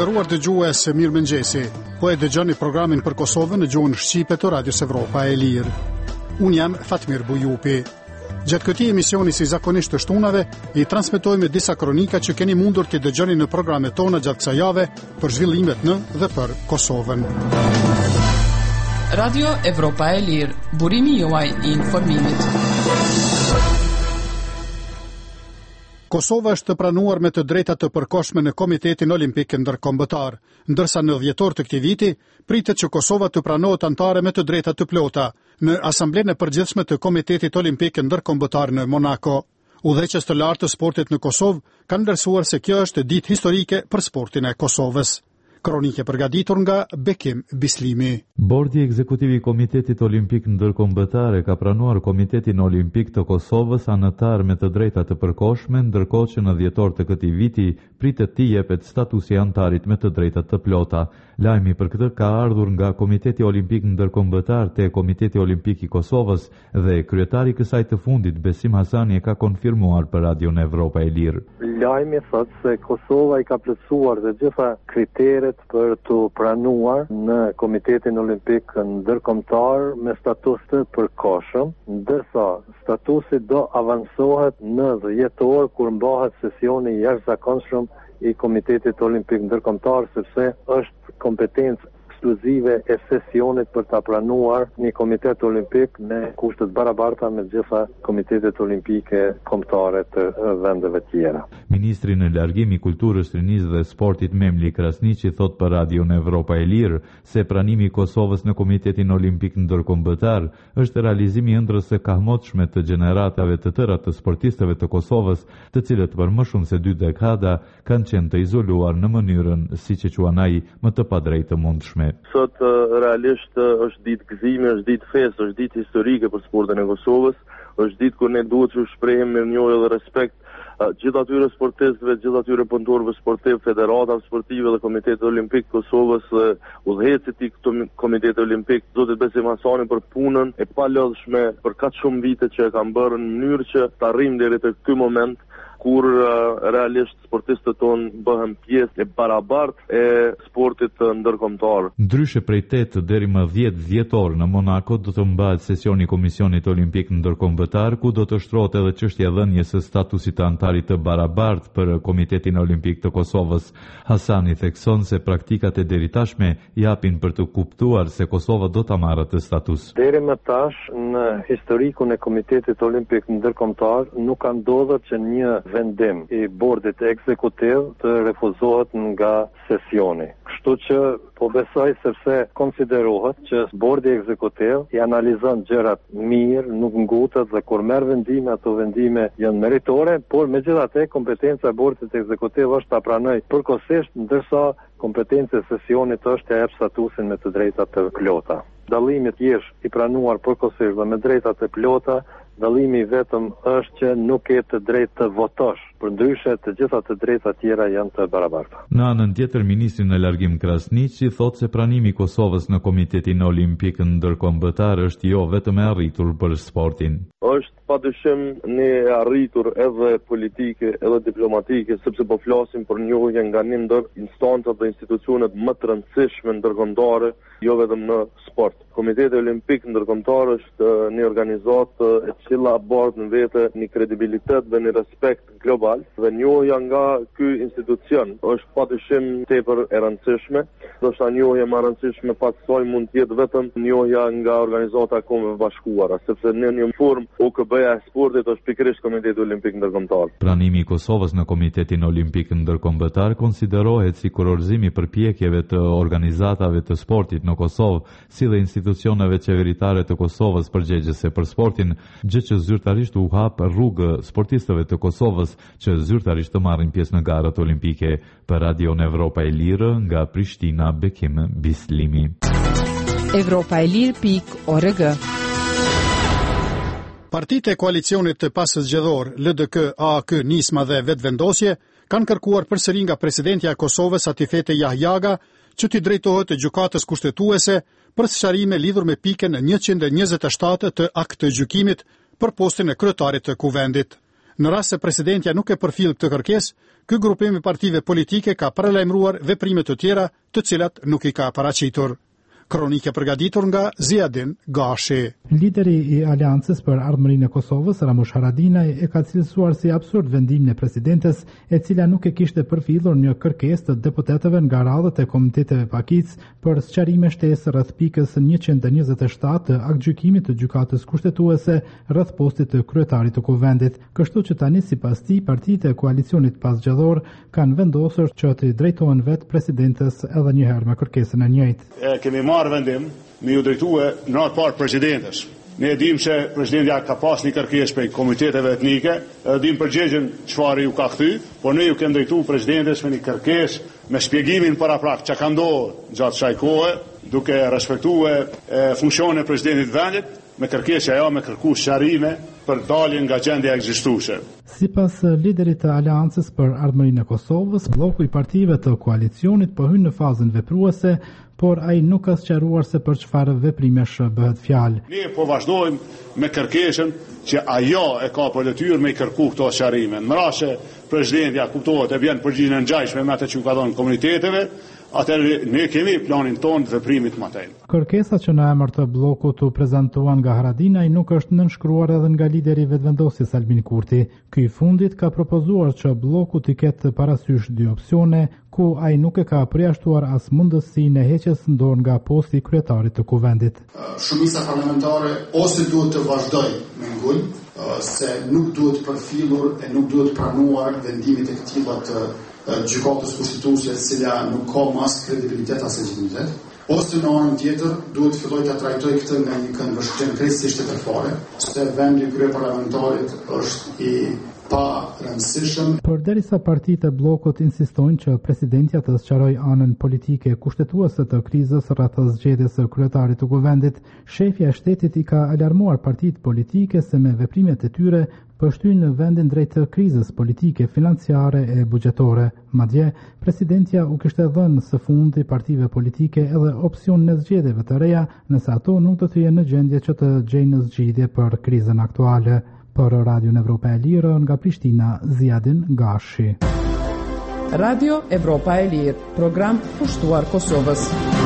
Të nderuar dëgjues, mirëmëngjesi. Po e dëgjoni programin për Kosovën në gjuhën shqipe të Radios Evropa e Lirë. Unë jam Fatmir Bujupi. Gjatë këtij emisioni, si zakonisht të shtunave, I transmetojmë disa kronika që keni mundur të dëgjoni në programet tona gjatë kësaj jave për zhvillimet në dhe për Kosovën. Radio Evropa e Lirë, burimi juaj I informimit. Kosova është të pranuar me të drejtat të përkohshme në Komitetin Olimpik Ndërkombëtar, ndërsa në dhjetor të këtij viti pritet që Kosova të pranohet antare me të drejta të plota në Asamblenë e Përgjithshme të Komitetit Olimpik Ndërkombëtar në Monako. Udhëheqës të lartë të sportit në Kosovë kanë vlerësuar se kjo është ditë historike për sportin e Kosovës. Kronike përgatitur nga Bekim Bislimi. Bordi ekzekutiv I Komitetit Olimpik Ndërkombëtar ka pranuar Komitetin Olimpik të Kosovës anëtar me të drejta të përkohshme, ndërkohë që në dhjetor të këtij viti pritet t'i jepet statusi antarit me të drejta të plota. Lajmi për këtë ka ardhur nga Komiteti Olimpik Ndërkombëtar te Komiteti Olimpik I Kosovës dhe kryetari I kësaj të fundit, Besim Hasani, e ka konfirmuar për Radion Evropa e Lirë. Lajmi thotë se Kosova I ka plotësuar të gjitha kriteret për të pranuar në Komitetin Olimpik Ndërkombëtar me status të përkohshëm, ndërsa statusi do avansohet në dhjetor kur mbahet sesioni I jashtëzakonshëm I Komitetit Olimpik Ndërkombëtar, sepse është kompetencë ekskluzive e sesionit për ta pranuar një komitet olimpik me kushte të barabarta me gjitha komitetet olimpike kombëtare të vendeve tjera. Ministri në largim I Kulturës, Rinisë dhe Sportit Memli Krasniqi thot për Radion Evropa e Lirë se pranimi I Kosovës në Komitetin Olimpik Ndërkombëtar është realizimi I ëndrrës së kahmotshme të gjeneratave të tëra të sportistëve të Kosovës, të cilët për më shumë se 2 dekada kanë qenë të izoluar në mënyrën, siç e quan ai, më të padrejtë mundshme. Sot realisht është ditë gëzimi, është ditë festë, është ditë historike për sportin e Kosovës, është ditë kur ne duhet të shprehim mirënjohje dhe respekt gjithë atyre sportistëve, gjithë atyre punëtorëve sportiv, federatave sportive dhe Komitetit Olimpik të Kosovës, udhëheqësit I Komitetit Olimpik, zotit Besim Hasani për punën e palodhshme për kaq shumë vite që e kanë bërë në mënyrë që të arrijmë deri te ky moment kur realisht sportistët tonë bëhen pjesë e barabartë e sportit ndërkombëtar. Ndryshe prej 8 deri më 10 dhjetor në Monako do të mbahet sesioni I Komisionit Olimpik Ndërkombëtar, ku do të shtrohet edhe çështja e dhënies së statusit të antarit të barabartë për Komitetin Olimpik të Kosovës. Hasani thekson se praktikat e deritashme japin për të kuptuar se Kosova do ta marrë atë status. Deri më tash në historikun e Komitetit Olimpik Ndërkombëtar nuk ka ndodhur që një vendim I bordit ekzekutiv të refuzohet nga sesioni. Kështu që po besoj sepse konsiderohet që bordi ekzekutiv I analizon gjërat mirë, nuk ngutet dhe kur merr vendime, ato vendime janë meritore, por megjithatë kompetenca e bordit ekzekutiv është ta pranojë përkohësisht, ndërsa kompetenca e sesionit është të jap statusin me të drejta të plota. Dallimi I I pranuar përkohësisht dhe me drejta të plota, dallimi vetëm është që nuk ke të drejtë të votosh, përndryshe të gjitha të drejtat tjera janë të barabarta. Në anën tjetër, ministri në largim Krasniqi thotë se pranimi I Kosovës në Komitetin Olimpik Ndërkombëtar është jo vetëm e arritur për sportin. Është padyshim një arritur edhe politike, edhe diplomatike, sepse po flasim për njohje nga një ndër instancat dhe institucionet më të rëndësishme ndërkombëtare, jo vetëm në sport. Komiteti Olimpik Ndërkombëtar është një organizatë e cila bart në vete një kredibilitet dhe një respekt global dhe njohja nga ky institucion është padyshim tepër e rëndësishme. Ndoshta njohja më e rëndësishme pas saj mund të jetë vetëm njohja nga organizata e Kombeve Bashkuara, sepse në një formë OKB-ja e sportit është pikërisht Komiteti Olimpik Ndërkombëtar. Pranimi I Kosovës në Komitetin Olimpik Ndërkombëtar konsiderohet si kurorëzim I përpjekjeve të organizatave të sportit në Kosovë, si dhe institucioneve qeveritare të Kosovës përgjegjëse për sportin, gjë që zyrtarisht u hap rrugë sportistëve të Kosovës që zyrtarisht të marrin pjesë në garat olimpike. Për Radion Evropa e Lirë, nga Prishtina, Bekim Bislimi. Evropaelir.org. Partitë e koalicionit të pasëzgjedhor, LDK, AAK, Nisma dhe Vetvendosje kanë kërkuar përsëri nga presidentja e Kosovës Atifete Jahjaga që t'i drejtohet gjykatës kushtetuese për sqarime lidhur me pikën 127 të akt të gjykimit për postin e kryetarit të kuvendit. Në rast se presidentja nuk e përfill këtë kërkesë, ky grupim i partive politike ka paralajmëruar veprime të tjera, të cilat nuk i ka paraqitur. Kronike përgatitur nga Ziadin Gashi. Lideri i Aleancës për Ardhmërinë e Kosovës, Ramush Haradinaj, e ka cilësuar si absurd vendimin e presidentes, e cila nuk e kishte përfillur një kërkesë të deputetëve nga radhët e komiteteve pakic për sqarime shtesë rreth pikës 127 të aktgjykimit të gjykatës kushtetuese rreth postit të kryetarit të kuvendit. Kështu që tani sipas tij partitë e koalicionit pasgjallor kanë vendosur që të drejtohen vetë presidentes edhe një herë me kërkesën e njëjtë. Kemi marrë vendim me ju drejtue në atë parë presidentes. Ne e dim se presidentja ka pas një kërkesë prej komiteteve etnike, e dim përgjigjen çfarë ju ka kthy, por ne ju kemi drejtuar presidentes me një kërkesë me shpjegimin paraprak çka ka ndodhur gjatë kësaj kohe, duke respektuar funksionin e presidentit të vendit, me kërkesë ajo me kërkuar sqarime për daljen nga gjendja ekzistuese. Sipas liderit të Aleancës për Ardhmërinë e Kosovës, bloku i partive të koalicionit po hyn në fazën vepruese, por ai nuk ka sqaruar se për çfarë veprimesh bëhet fjalë. Ne po vazhdojmë me kërkesën që ajo e ka për detyrë me i kërku këto sqarime. Në rast se presidentja kuptohet e vjen përgjigjen e ngjashme me atë që u ka dhënë komuniteteve, atëherë ne kemi planin tonë të veprimit më tej. Kërkesa që në emër të bllokut u prezantuan nga Haradinaj nuk është nënshkruar edhe nga lideri vetëvendosjes Albin Kurti. Ky i fundit ka propozuar që bloku të ketë parasysh dy opsione, ku ai nuk e ka përjashtuar as mundësinë e heqjes në dorë nga posti i kryetarit të kuvendit. Shumica parlamentare ose duhet të vazhdojë me ngul, se nuk duhet përfillur e nuk duhet pranuar vendimit e këtilla të gjykatës kushtetuese, e cila nuk ka as kredibilitet as legitimitet, ose në anën tjetër duhet filloj të trajtoj këtë nga një këndvështrim krejtësisht shtetërore, se vendi i kryeparlamentarit është i pa rëndësishëm. Përderisa partitë e bllokut insistojnë që presidentja të sqarojë anën politike kushtetuese të krizës rreth zgjedhjes së kryetarit të kuvendit, shefja e shtetit i ka alarmuar partitë politike se me veprimet e tyre pështyn në vendin drejt krizës politike, financiare e buxhetore. Madje, presidentja u kishte dhënë së fundi partive politike edhe opsion në zgjedhjeve të reja, nëse ato nuk do të jenë në gjendje që të gjejnë në zgjidhje për krizën aktuale. Për Radio Evropa e Lirë nga Prishtina, Ziadin Gashi. Radio Evropa e Lirë, program pushtuar Kosovës.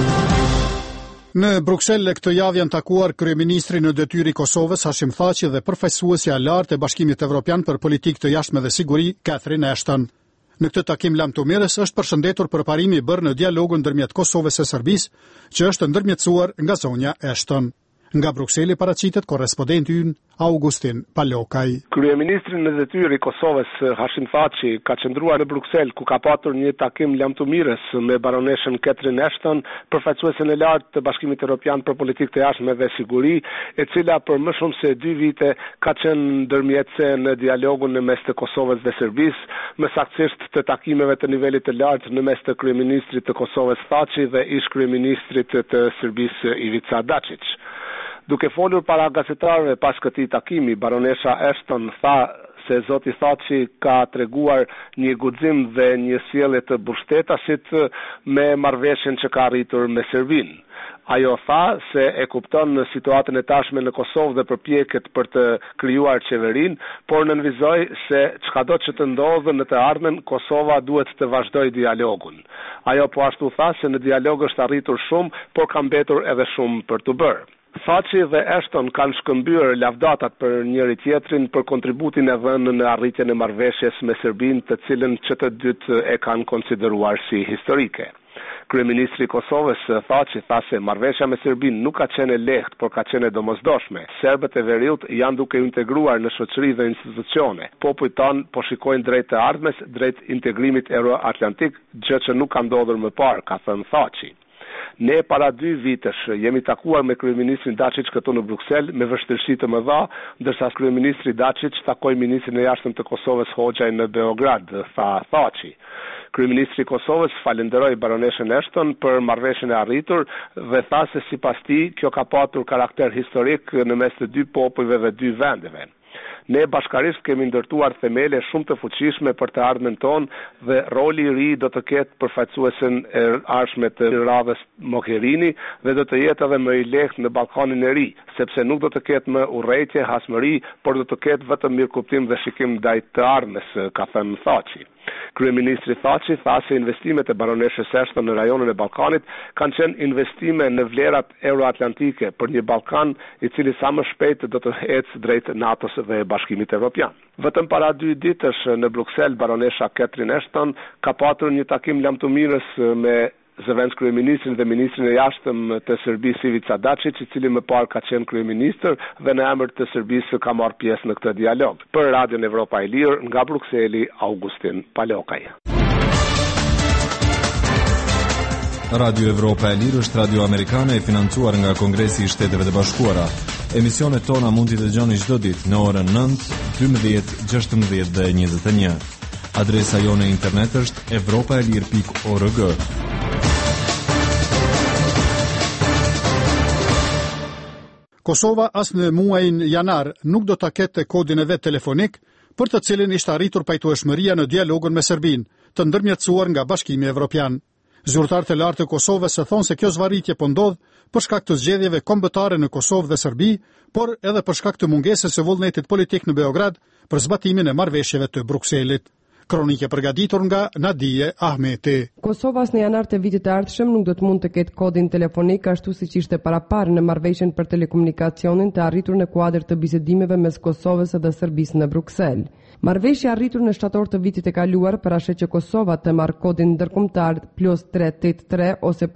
Në Bruksel këtë javë janë takuar kryeministri në detyrë i Kosovës Hashim Thaçi dhe përfaqësuesja e lartë e Bashkimit Evropian për politikë të jashtme dhe siguri Catherine Ashton. Në këtë takim lamtomirës është përshëndetur përparimi i bërë në dialogun ndërmjet Kosovës e Serbisë, që është ndërmjetësuar nga zonja Ashton. Nga Brukseli paraqitet korrespondenti ynë Augustin Palokaj. Kryeministri në detyrë i Kosovës Hashim Thaçi ka qëndruar në Bruksel, ku ka patur një takim lamtomirës me baroneshën Catherine Ashton, përfaqësuesen e lartë të Bashkimit Evropian për politikë të jashtme dhe siguri, e cila për më shumë se 2 vite ka qenë ndërmjetëse në dialogun në mes të Kosovës dhe Serbisë, më saktësisht të takimeve të nivelit të lartë në mes të kryeministrit të Kosovës Thaçi dhe ish kryeministrit të Serbisë Ivica Dačić. Duke folur para gazetarëve pas këtij takimi, baronesha Ashton tha se zoti Thaçi ka treguar një guxim dhe një sjellje të mbështetasit me marrëveshjen që ka arritur me Serbinë. Ajo tha se e kupton në situatën e tashme në Kosovë dhe përpjeket për të krijuar qeverinë, por nënvizoi se çkado që të ndodhë në të ardhmen, Kosova duhet të vazhdojë dialogun. Ajo po ashtu tha se në dialog është arritur shumë, por ka mbetur edhe shumë për të bërë. Thaçi dhe Ashton kanë shkëmbyer lavdatat për njëri tjetrin për kontributin e dhënë në arritjen e marrëveshjes me Serbinë, të cilën që të dytë e kanë konsideruar si historike. Kryeministri i Kosovës Thaçi tha se marrëveshja me Serbinë nuk ka qenë e lehtë, por ka qenë e domosdoshme. Serbët e veriut janë duke integruar në shoqëri dhe institucione. Popujt tanë po shikojnë drejt të ardhmes, drejt integrimit euroatlantik, gjë që nuk ka ndodhur më parë, ka thënë Thaçi. Ne para 2 vitesh jemi takuar me kryeministrin Dačić këtu në Bruksel me vështirësi të mëdha, ndërsa kryeministri Dačić takoi ministrin e jashtëm të Kosovës Hoxhaj në Beograd, tha Thaçi. Kryeministri i Kosovës falenderoi baroneshën Ashton për marrëveshjen e arritur dhe tha se sipas tij kjo ka patur karakter historik në mes të 2 popujve dhe 2 vendeve. Ne bashkarisht kemi ndërtuar themele shumë të fuqishme për të ardhmen tonë dhe roli i ri do të ketë përfaqësuesen e ardhshme të radhës Mogherini dhe do të jetë edhe më i lehtë në Ballkanin e Ri, sepse nuk do të ketë më urrëtie, hasmëri, por do të ketë vetëm mirëkuptim dhe shikim ndaj të ardhmes, ka thënë Thaçi. Kryeministri Thaçi tha se investimet e baroneshës Ashton në rajonin e Ballkanit kanë qenë investime në vlerat euroatlantike për një Ballkan i cili sa më shpejt do të ecë drejt NATO-s dhe Bashkimit Evropian. Vetëm para 2 ditësh në Bruksel, baronesha Catherine Ashton ka patur një takim lamtumirës me zëvendës kryeministrin dhe ministrin e jashtëm të Serbisë Ivica Dačić, i cili më parë ka qenë kryeministër dhe në emër të Serbisë ka marrë pjesë në këtë dialog. Për Radion Evropa e Lirë, nga Brukseli, Augustin Palokaj. Radio Evropa e Lirë është radio amerikane e financuar nga Kongresi i Shteteve të Bashkuara. Emisionet tona mund t'i dëgjoni çdo ditë në orën 9, 12, 16 dhe 21. Adresa jone internet është europaelir.org. Kosova as në muajin janar nuk do ta ketë kodin e vet telefonik, për të cilin ishte arritur pajtueshmëria në dialogun me Serbinë, të ndërmjetësuar nga Bashkimi Evropian. Zyrtarët e lartë të Kosovës thonë se kjo zvarritje po ndodh për shkak të zgjedhjeve kombëtare në Kosovë dhe Serbi, por edhe për shkak të mungesës së vullnetit politik në Beograd për zbatimin e marrëveshjeve të Brukselit. Kronike përgatitur nga Nadije Ahmeti. Kosova në janar të vitit të ardhshëm nuk do të mund të ketë kodin telefonik ashtu siç ishte paraparë në marrëveshjen për telekomunikacionin të arritur në kuadër të bisedimeve mes Kosovës dhe Serbisë në Bruksel. Marrëveshja arritur në shtator të vitit e kaluar parashet që Kosova të marrë kodin ndërkombëtar +383 ose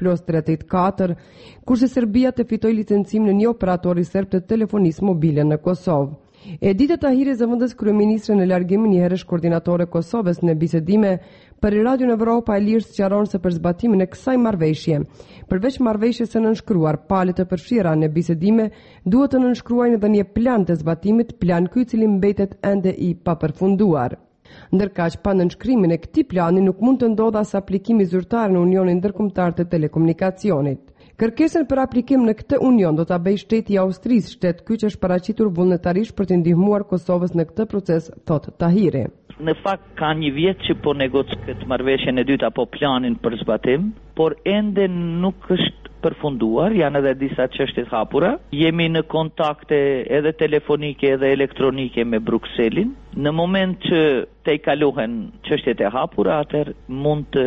+384, kurse Serbia të fitojë licencim në një operatori serb të telefonisë mobile në Kosovë. Edita Tahiri, zëvendës kryeministre në largim, një herësh koordinatore e Kosovës në bisedime për Radion Evropa e Lirë sqaron se për zbatimin e kësaj marrëveshje, përveç marrëveshjes së nënshkruar, palët të përfshira në bisedime duhet të nënshkruajnë edhe një plan të zbatimit, plan ky i cili mbetet ende i papërfunduar. Ndërkaq pa nënshkrimin e këtij plani nuk mund të ndodhë as aplikimi zyrtar në Unionin Ndërkombëtar të Telekomunikacionit. Kërkesën për aplikim në këtë union do ta bëjë shteti i Austrisë, shtet ky që është paraqitur vullnetarisht për të ndihmuar Kosovës në këtë proces, thot Tahiri. Në fakt ka një vit që po negocojmë marrëveshjen e dytë apo planin për zbatim, por ende nuk është përfunduar, janë edhe disa çështje të hapura. Jemi në kontakte edhe telefonike edhe elektronike me Brukselin. Në moment që te i kalohen çështjet e hapura, atëherë mund të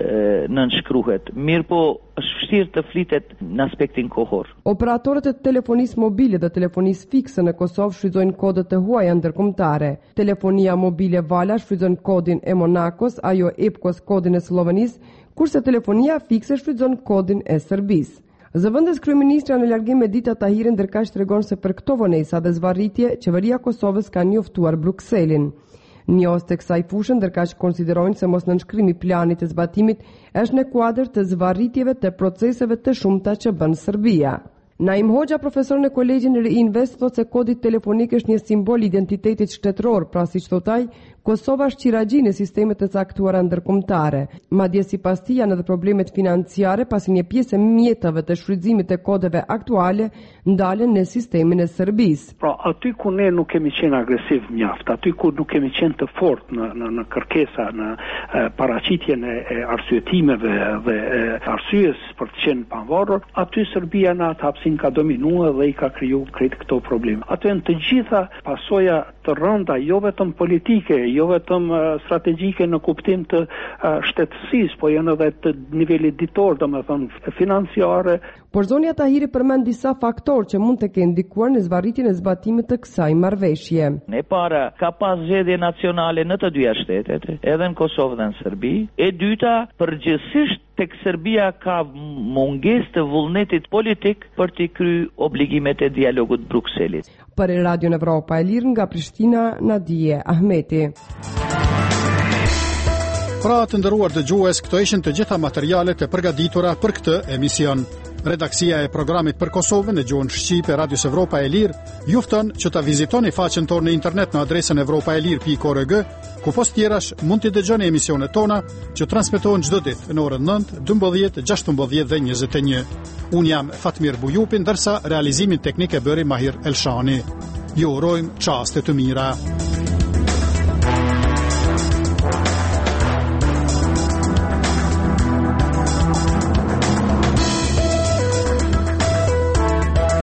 nënshkruhet. Mirë po është vështirë të flitet në aspektin kohor. Operatorët e telefonisë mobile dhe telefonisë fikse në Kosovë shfrytëzojnë kodët e huaja ndërkombëtare. Telefonia mobile Vala shfrytëzon kodin e Monakos, ajo EPKOS kodin e Slovenisë, kurse telefonia fikse shfrytëzon kodin e Serbisë. Zëvendës kryeministra në largim Edita Tahiri ndërkaq tregon se për këto vonesa dhe zvarritje, qeveria e Kosovës ka njoftuar Brukselin. Njohës të kësaj fushë ndërkaq konsiderojnë se mos nënshkrimi i planit të zbatimit është në kuadër të zvarritjeve të proceseve të shumta që bën Serbia. Naim Hoxha, profesor në kolegjin Reinvest, thot se kodi telefonik është një simbol identitetit shtetëror, pra siç thot ai, Kosova është qiragji në sistemet të caktuara ndërkombëtare. Madje sipas tij janë edhe problemet financiare pasi një pjesë e mjetave të shfrytëzimit të kodeve aktuale ndalen në sistemin e Serbisë. Pra, aty ku ne nuk kemi qenë agresiv mjaft, aty ku nuk kemi qenë të fortë në kërkesa, në paraqitjen e arsyetimeve dhe arsyes për të qenë pavarur, aty Serbia në atë hapësin ka dominuar dhe i ka kriju krejt këto probleme. Ato janë të gjitha pasoja të rënda, jo vetëm politike, jo vetëm strategjike në kuptim të shtetësisë, po janë edhe të nivelit ditor, domethënë financiare. Por zonja Tahiri përmend disa faktorë që mund të kenë ndikuar në zvarritjen e zbatimit të kësaj marrëveshje. E para, ka pas zgjedhje nacionale në të dyja shtetet, edhe në Kosovë dhe në Serbi. E dyta, përgjithsisht tek Serbia ka mungesë të vullnetit politik për të kryer obligimet e dialogut Brukselit. Për Radion Evropa e Lirë nga Prishtina, Nadije Ahmeti. Pra të nderuar dëgjues, këto ishin të gjitha materialet e përgatitura për këtë emision. Redaksia e programit për Kosovën në gjuhën shqipe Radios Evropa e Lirë ju fton që ta vizitoni faqen tonë në internet në adresën europaelir.org, ku post tjerash mund të dëgjoni emisionet tona që transmetohen çdo ditë në orën 9, 12, 16 dhe 21. Unë jam Fatmir Bujupi, ndërsa realizimin teknik e bëri Mahir Elshani. Ju urojmë çaste të mira.